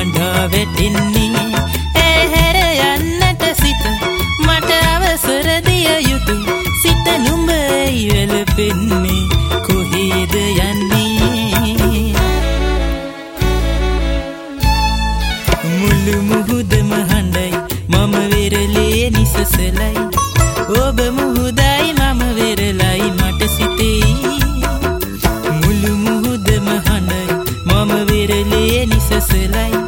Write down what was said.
හඬා වැටෙන්නේ ඇහැර යන්නට සිත මට අවසර දිය යුතු සිත නුඹයි වැළපෙන්නේ කොහෙද යන්නේ මුළු මුහුදම හඬයි මම වෙරළේ නිසසලයි ඔබ මුහුදයි මම වෙරළයි මට සිතේ මුළු මුහුදම හඬයි මම වෙරළේ නිසසලයි